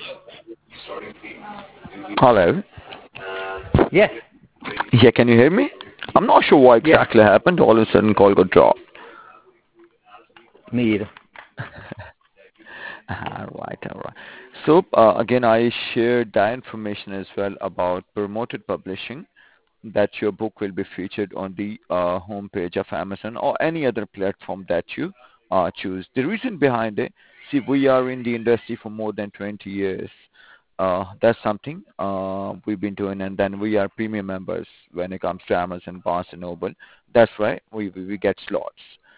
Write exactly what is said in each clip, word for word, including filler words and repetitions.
Hello. Yes. Yeah, can you hear me? I'm not sure what Yes. exactly happened. All of a sudden, call got dropped. Me either. All right, all right. So uh, again, I shared that information as well about promoted publishing, that your book will be featured on the uh, homepage of Amazon or any other platform that you uh, choose. The reason behind it, see, we are in the industry for more than twenty years. Uh, that's something uh, we've been doing, and then we are premium members when it comes to Amazon, Barnes and Noble. That's why we we, we get slots.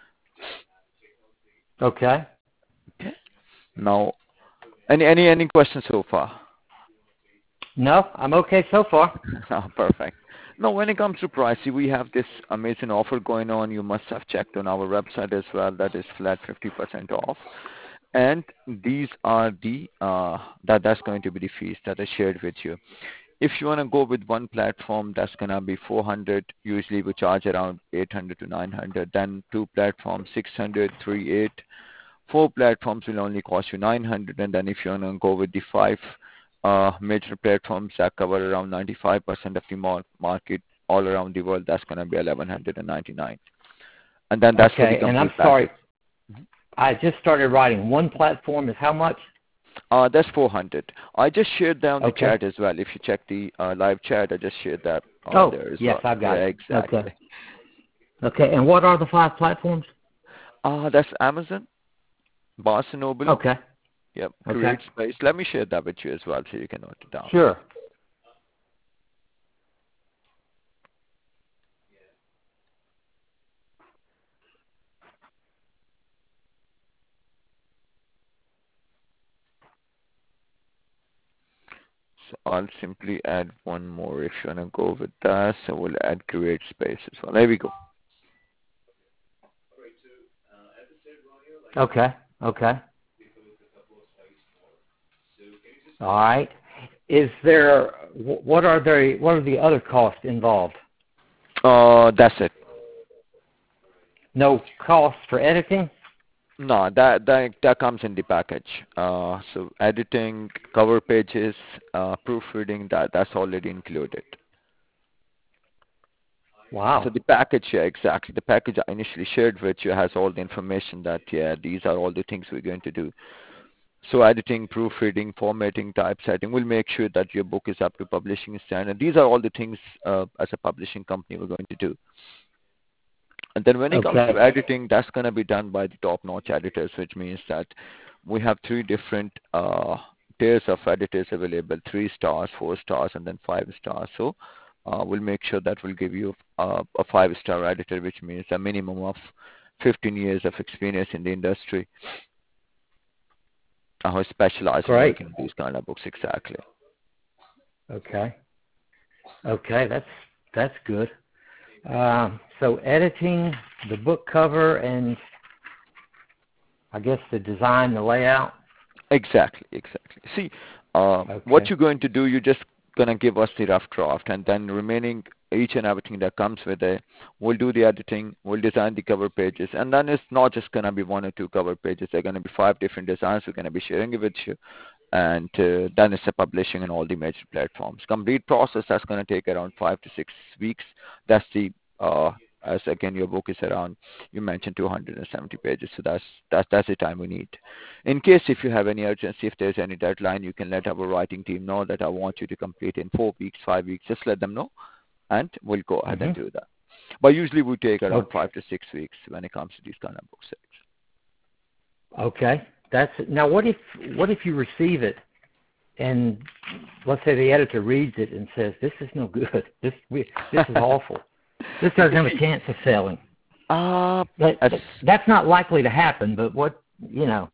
Okay. Okay. Now, any any any questions so far? No, I'm okay so far. Ah, perfect. Now, when it comes to pricing, we have this amazing offer going on. You must have checked on our website as well. That is flat fifty percent off. And these are the, uh, that that's going to be the fees that I shared with you. If you want to go with one platform, that's going to be four hundred. Usually we charge around eight hundred to nine hundred. Then two platforms, six hundred, three, eight. Four platforms will only cost you nine hundred. And then if you want to go with the five uh, major platforms that cover around ninety-five percent of the mar- market all around the world, that's going to be eleven ninety-nine. And then that's for the Okay, and I'm complete sorry. package. I just started writing. One platform is how much? Uh, that's four hundred. I just shared that on the Okay. chat as well. If you check the uh, live chat, I just shared that on Oh, there as yes, well. I've got Yeah, it. exactly. Okay. Okay, and what are the five platforms? Uh, that's Amazon, Barnes and Noble, Okay. yep, Okay. Create Space. Let me share that with you as well so you can note it down. Sure. So I'll simply add one more if you want to go with that. So we'll add Create Space as well. There we go. Okay. Okay. All right. Is there wh- what are the what are the other costs involved? Uh, that's it. No cost for editing? No, that that that comes in the package. Uh, so editing, cover pages, uh, proofreading, that that's already included. So Wow. the package, yeah, exactly. The package I initially shared with you has all the information that, yeah, these are all the things we're going to do. So editing, proofreading, formatting, typesetting, we'll make sure that your book is up to publishing standard. These are all the things uh, as a publishing company we're going to do. And then when it comes to Okay. editing, that's going to be done by the top-notch editors, which means that we have three different uh, tiers of editors available, three stars, four stars, and then five stars. So uh, we'll make sure that we'll give you uh, a five-star editor, which means a minimum of fifteen years of experience in the industry, uh, who specialize in Great. working with these kind of books exactly. Okay. Okay, that's that's good. Um, so editing, the book cover, and I guess the design, the layout. Exactly, exactly. See, uh, what Okay. you're going to do, you're just going to give us the rough draft, and then remaining each and everything that comes with it, we'll do the editing, we'll design the cover pages, and then it's not just going to be one or two cover pages. They're going to be five different designs. We're going to be sharing it with you, and uh, then it's a publishing on all the major platforms. Complete process, that's going to take around five to six weeks. That's the uh, as again your book is around, you mentioned two hundred seventy pages, so that's that's that's the time we need. In case if you have any urgency, if there's any deadline, you can let our writing team know that I want you to complete in four weeks, five weeks. Just let them know, and we'll go ahead and Mhm. do that. But usually we take around Okay. five to six weeks when it comes to these kind of books. Okay. That's now. What if what if you receive it and let's say the editor reads it and says, "This is no good. This we, this is awful. This doesn't You have a see, chance of selling." uh, But, as but that's not likely to happen. But what you know?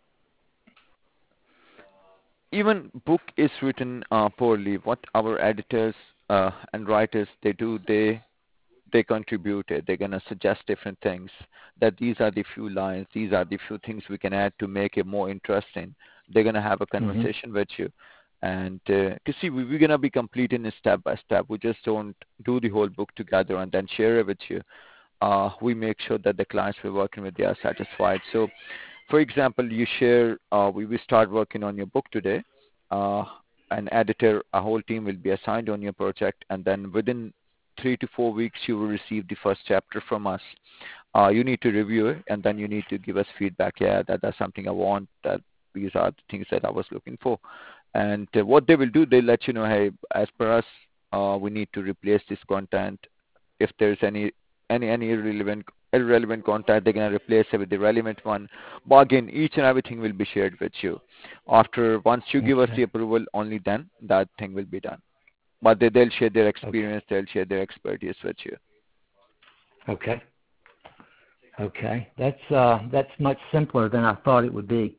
even book is written uh, poorly, what our editors uh, and writers they do, they they contribute it. They're gonna suggest different things. That these are the few lines, these are the few things we can add to make it more interesting. They're gonna have a Mhm. conversation with you, and uh, cause see, we, we're gonna be completing it step by step. We just don't do the whole book together and then share it with you. Uh, we make sure that the clients we're working with they are satisfied. So, for example, you share, uh, we will start working on your book today. uh, an editor, a whole team will be assigned on your project, and then within three to four weeks, you will receive the first chapter from us. Uh, you need to review it, and then you need to give us feedback. Yeah, that that's something I want. That these are the things that I was looking for. And uh, what they will do, they'll let you know, hey, as per us, uh, we need to replace this content. If there's any any any irrelevant irrelevant content, they're gonna replace it with the relevant one. But again, each and everything will be shared with you. After once you give us Okay. the approval, only then that thing will be done. But they they'll share their Okay. experience, they'll share their expertise with you. Okay. Okay. That's uh that's much simpler than I thought it would be.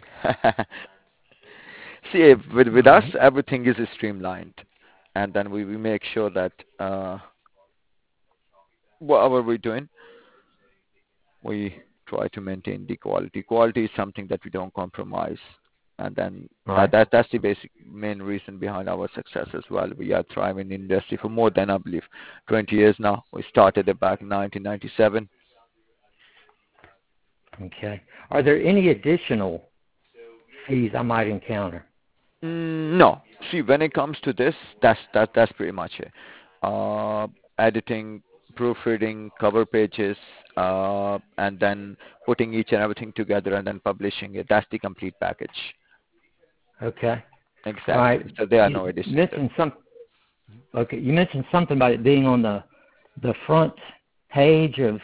See, eh, with with All us, right. everything is streamlined, and then we, we make sure that uh, whatever we're doing, we try to maintain the quality. Quality is something that we don't compromise, and then All that, right. that that's the basic main reason behind our success as well. We are thriving in the industry for more than I believe twenty years now. We started it back in nineteen ninety-seven. Okay. Are there any additional fees I might encounter? Mm, no, see, when it comes to this, that's that that's pretty much it. Uh, editing, proofreading, cover pages, uh, and then putting each and everything together and then publishing it. That's the complete package. Okay. All Exactly. right. So there are You no additional. mentioned some. Okay. You mentioned something about it being on the the front page of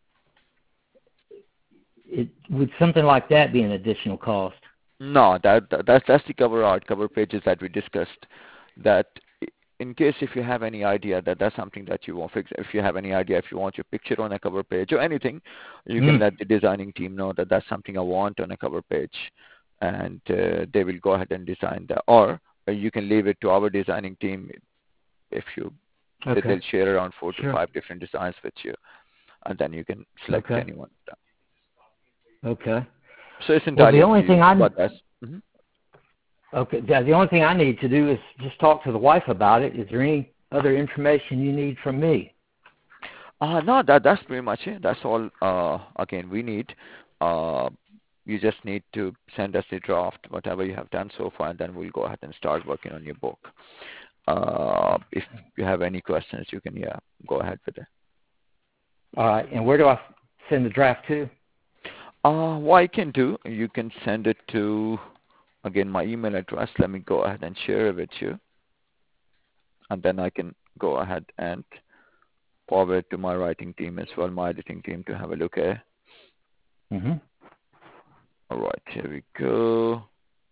it. Would something like that be an additional cost? No, that, that that's that's the cover art, cover pages that we discussed. That i- in case if you have any idea that that's something that you want, fix, if you have any idea if you want your picture on a cover page or anything, you can Mm. let the designing team know that that's something I want on a cover page, and uh, they will go ahead and design that. Or uh, you can leave it to our designing team if you they- Okay. they'll share around four to Sure. five different designs with you, and then you can select Okay. anyone. Okay. So it's Well, the entirely up to only thing you. I But that's mhm. okay. The the only thing I need to do is just talk to the wife about it. Is there any other information you need from me? Uh, no, that that's pretty much it. That's all. Uh, again, we need. Uh, you just need to send us the draft, whatever you have done so far, and then we'll go ahead and start working on your book. Uh, if you have any questions, you can yeah go ahead with it. All right. And where do I send the draft to? Uh, what I can do, you can send it to again my email address. Let me go ahead and share it with you, and then I can go ahead and forward to my writing team as well, my editing team to have a look at. Mm-hmm. All right, here we go.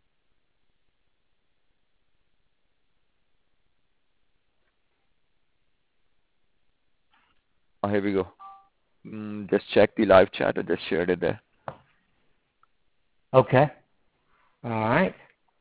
Oh, here we go. Mm, just check the live chat. I just shared it there. Okay. All right.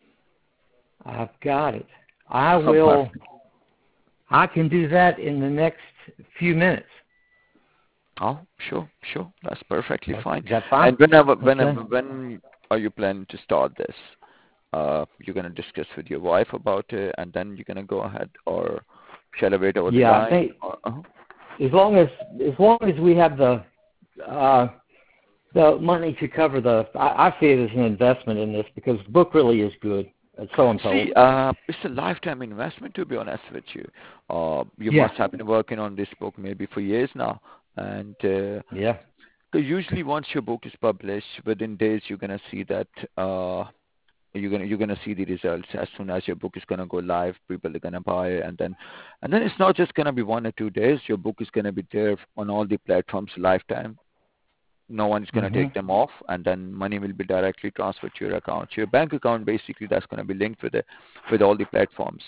I've got it. I Oh, will. perfect. I can do that in the next few minutes. Oh, sure, sure. That's perfectly Okay. fine. Is that fine? And whenever, Okay. whenever, when are you planning to start this? Uh, you're gonna discuss with your wife about it, and then you're gonna go ahead, or shall I wait over the Yeah, I line? think Or, uh as long as as long as we have the uh, the money to cover the, I, I see it as an investment in this because the book really is good. And so I'm told. See, uh, it's a lifetime investment, to be honest with you. Uh, you Yeah. must have been working on this book maybe for years now, and uh, Yeah. so usually once your book is published, within days you're gonna see that uh, you're gonna you're gonna see the results as soon as your book is gonna go live. People are gonna buy it, and then and then it's not just gonna be one or two days. Your book is gonna be there on all the platforms lifetime. No one is gonna Mhm. take them off, and then money will be directly transferred to your account. Your bank account basically that's gonna be linked with it with all the platforms.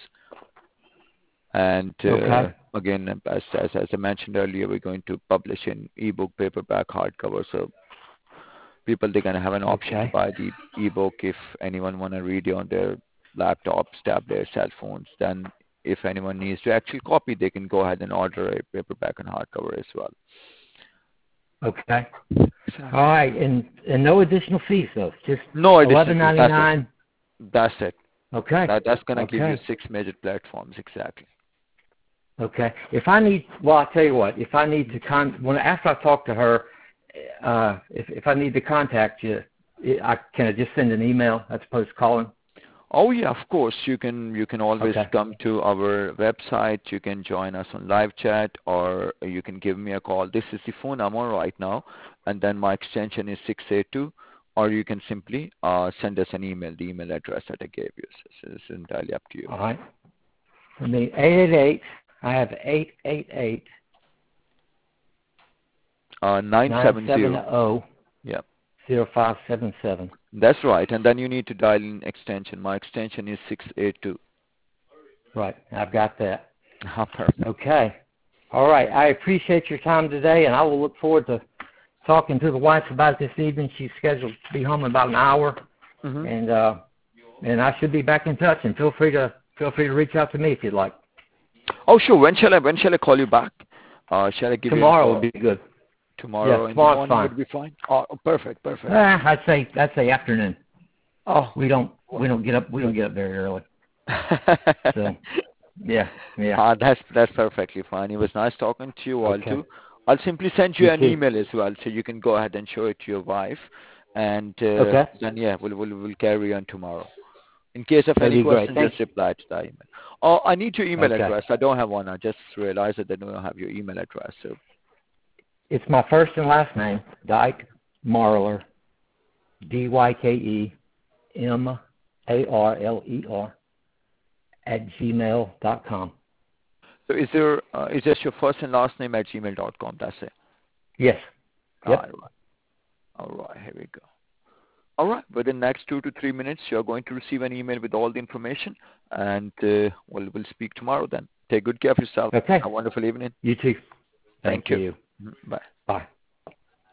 And uh, Okay. again, as, as as I mentioned earlier, we're going to publish in ebook, paperback, hardcover. So people they're gonna have an option to Okay. buy the ebook if anyone wanna read it on their laptops, tablets, cell phones. Then if anyone needs to actually copy, they can go ahead and order a paperback and hardcover as well. Okay. All Exactly. right. And and no additional fees though. Just No additional eleven fees. ninety That's it. nine. That's it. Okay. That that's gonna give you Okay. six major platforms exactly. Okay. If I need, well, I'll tell you what. If I need to con, when after I talk to her, uh, if if I need to contact you, I can I just send an email as opposed to calling? Oh yeah, of course. You can you can always Okay. come to our website. You can join us on live chat, or you can give me a call. This is the phone I'm on right now, and then my extension is six eight two. Or you can simply uh, send us an email. The email address that I gave you. So it's entirely up to you. All right. For me, eight eight eight. I have eight eight eight Uh, nine nine seven seven zero. zero Yeah, zero five seven seven. that's right. And then you need to dial in extension. My extension is six eight two. Right. I've got that. Ah, perfect. Okay. All right. I appreciate your time today, and I will look forward to talking to the wife about it this evening. She's scheduled to be home in about an hour, Mm-hmm. and uh, and I should be back in touch. And feel free to feel free to reach out to me if you'd like. Oh, sure. When shall I when shall I call you back? Uh, shall I give Tomorrow you a call? would be good. Tomorrow Yeah, in the tomorrow's morning fine. would be fine. Oh, perfect, perfect. Eh, I'd say I'd say afternoon. Oh. We don't we don't get up we don't get up very early. So yeah, yeah. Ah, that's that's perfectly fine. It was nice talking to you all Okay. too. I'll simply send you You an too. email as well, so you can go ahead and show it to your wife, and uh, Okay. then yeah, we'll we'll we'll carry on tomorrow. In case of That'd any be great. questions, Thanks. just reply to the email. Oh, I need your email Okay. address. I don't have one. I just realized that I don't have your email address. So It's my first and last name, Dyke Marler, D Y K E M A R L E R at gmail dot com. so is there uh, is just your first and last name at gmail dot com? That's it. Yes. Yep. All right. All right. Here we go. All right. Within the next two to three minutes, you're going to receive an email with all the information, and uh, we'll, we'll speak tomorrow then. Take good care of yourself. Okay. Have a wonderful evening. You too. Thank Thank you. you. Mhm. Bye. Bye.